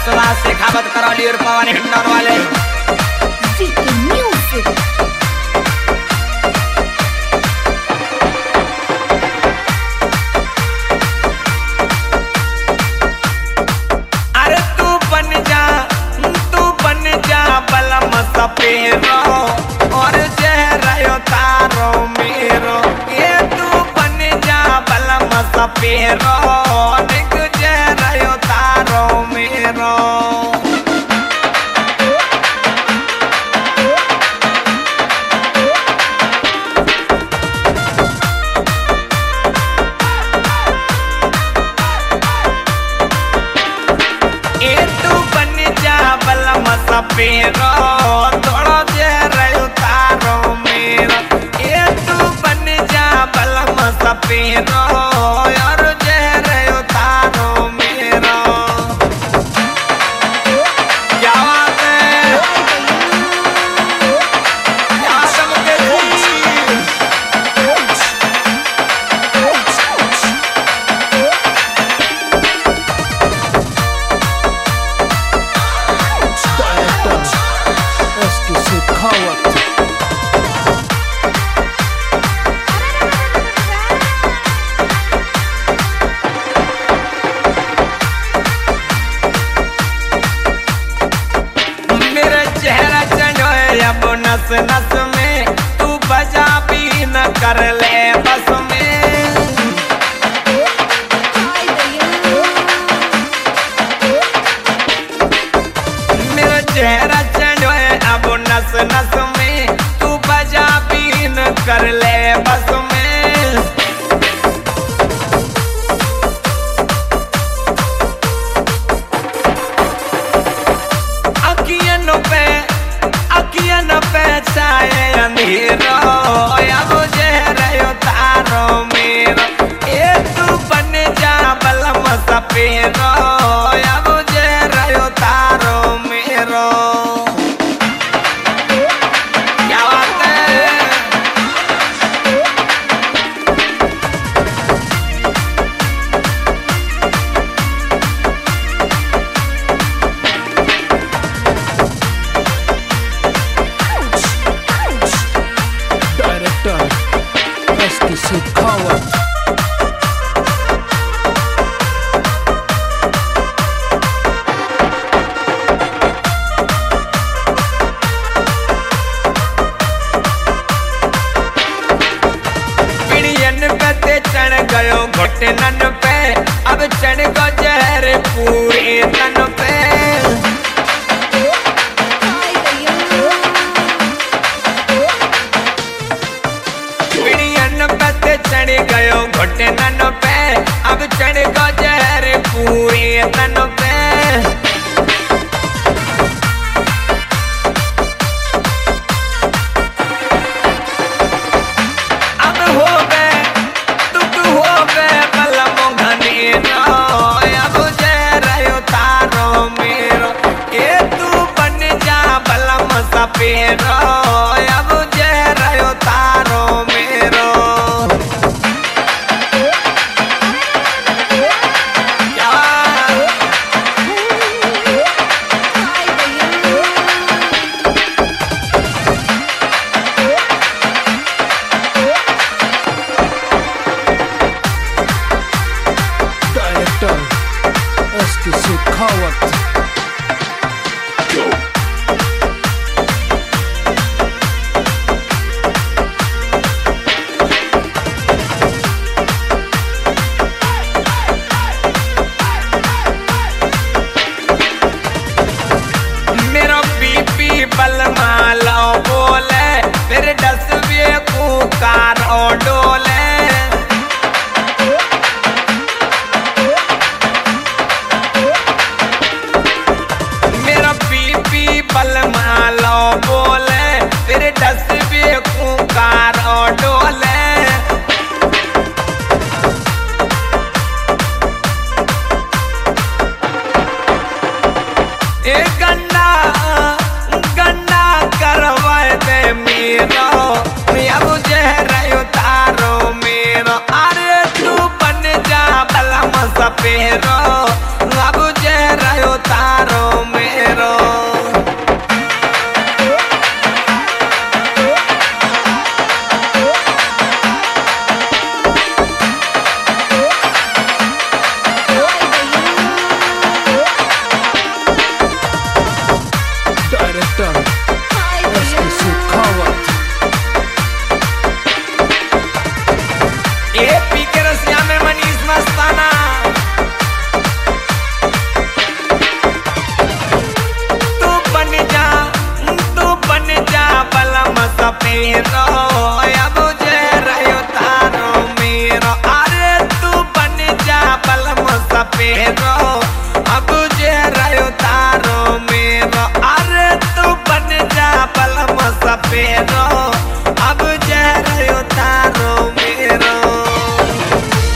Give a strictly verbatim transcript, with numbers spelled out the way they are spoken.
सुभाष शेखावत करौली और पवन हिंडौन वाले अरे तू बन जा तू बन जा बलम सपेरो और जहरो तारो मेरो ये तू बन जा बलम सपेरो निक जहरो तारो मेरो ये तू बन जा बलम सपेरो थोड़ा जहरो तारो मेरो ये तू बन जा बलम सपेरो और जहरो तारो मेरो क्या बात है क्या चमके जी उसकी सिखावत मेरा चेहरा चढ़ोए अब नस नस में तू बजा भी न कर ले बस में मेरा चेहरा चढ़ोए अब नस नस में तू बजा भी न कर ले बस में अखियन पे अखियन पे छाए अंधेरो अब जहरो तारो मेरो ए तू बन जा बलम सपेरो अब जहरो तारो मेरो क्या बात है डायरेक्टर उसकी सिखावत पिड़ियन पे ते चढ़ गयो घुटनन पे अब चढ़ गो जहर पूरे तन पे पिड़ियन पे ते चढ़ गयो घुटनन पे अब चढ़ गो जहर पूरे तन पे अब हो गए दुख हो गए बलम घनेरो अब जहरो तारो मेरो ये तू बन जा बलम सपेरो